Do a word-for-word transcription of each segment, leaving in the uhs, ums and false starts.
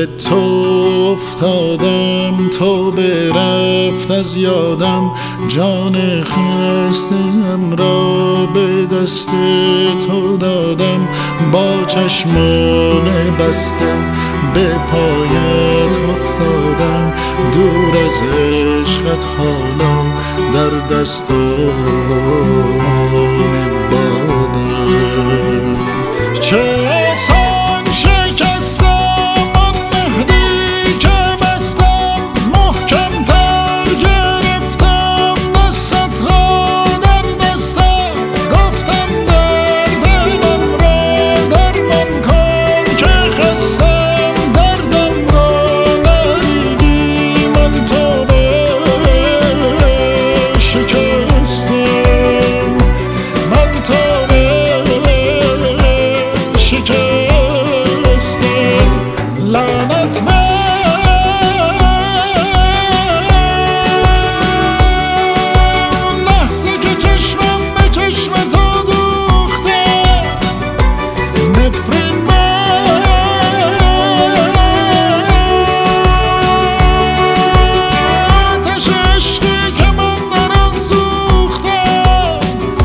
به تو افتادم، تو برفت از یادم، جان خسته‌ام را به دست تو دادم. با چشمان بسته به پایت افتادم، دور از عشقت حالا در دستان بادم. چه آسان شکستم آن مهدی که بستم، محکم تر گرفتم دستت را در دستم. گفتم درد من را درمان کن که خستم، دردم را ندیدی من تو شکستم، من تو شکستم. لعنت به لحظه که چشمم به چشم تو دوخته، نفرین به آتش عشقی که من در آن سوختم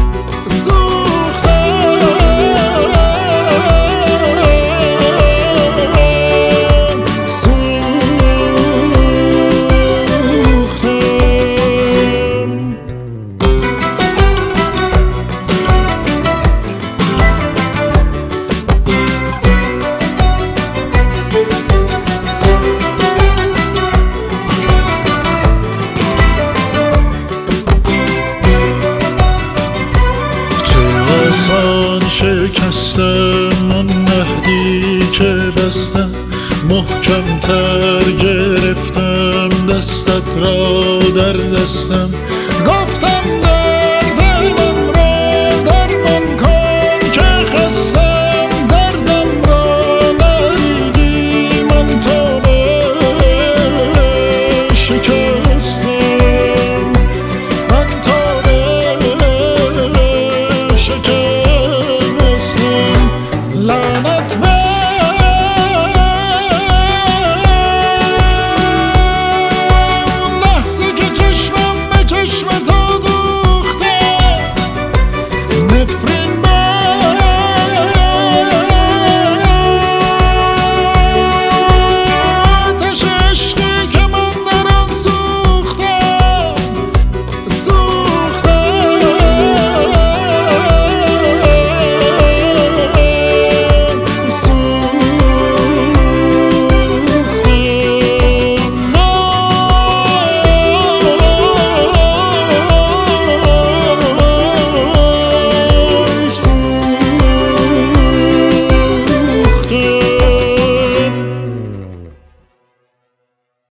سوختم شکستم آن مهدی که بستم، محکم تر گرفتم دستت را در دستم. گفتم درد من را درمان کن که خستم.